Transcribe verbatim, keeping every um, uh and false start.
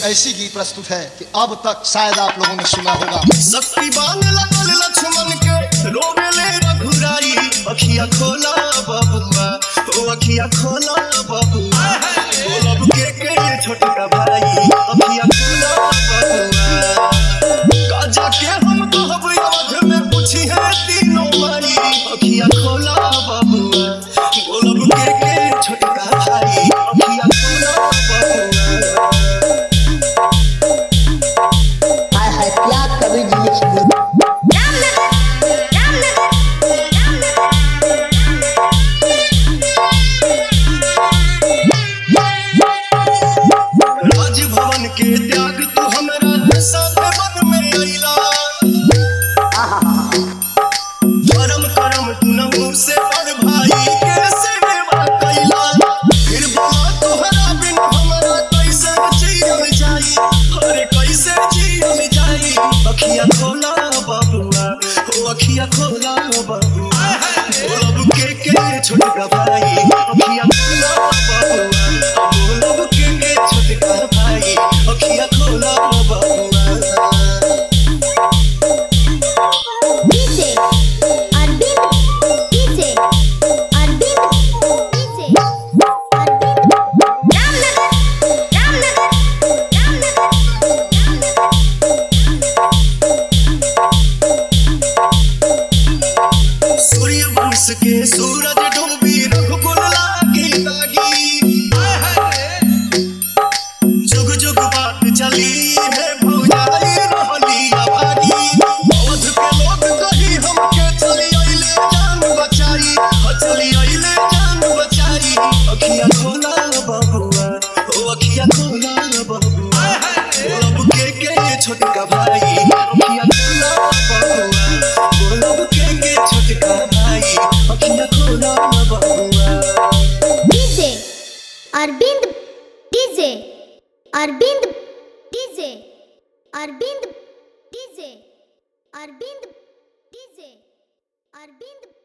ऐसी गीत प्रस्तुत है कि अब तक शायद आप लोगों ने सुना होगा। शक्तिवान लगल लक्ष्मण के रोवेले रघुराई, अखिया खोला बबुआ, ओ अखिया खोला बबुआ, बोलब के के छोटका भाई, अखिया खोला बबुआ। काजा के हम कहब याद में पूछी है तीनों माई, अखिया खोला बबुआ, बोलब के के छोटका भाई, अखिया खोला बबुआ। हाय हाय क्या कवि जी लिखी राजभवन के त्याग तू हमरा साथ मन में अइला, धर्म करम तू नहु से बड़ भाई के सेवा कैला। फिर बोला तोहरा बिन हमरा कैसे जियल जाई, अरे कैसे जियल जाई। अखिया खोला बबुआ, ओ अखिया खोला बबुआ, बोलब के के छोटका भाई, अखिया खोला बबुआ, बोलब के के छोटका भाई, अखिया खोला बबुआ। DJ Arvind, DJ Arvind, DJ Arvind, Ramnagar, Ramnagar, Ramnagar. सूर्य वंश के सूरज डूबी रघुकुल लागी लागी, जुग जुग बात चली है भौजाई रहली अभागी। अवध के लोग कही हमके चली अइले जान बचाई, ह चली अइले जान बचाई। अखिया खोला बबुआ, ओ अखिया खोला बबुआ, बोलब के के छोटका भाई, अखिया खोला बबुआ, बोलब के के छोटका भाई, अखिया खोला बबुआ। DJ Arvind, DJ Arvind, DJ Arvind, DJ Arvind, DJ Arvind.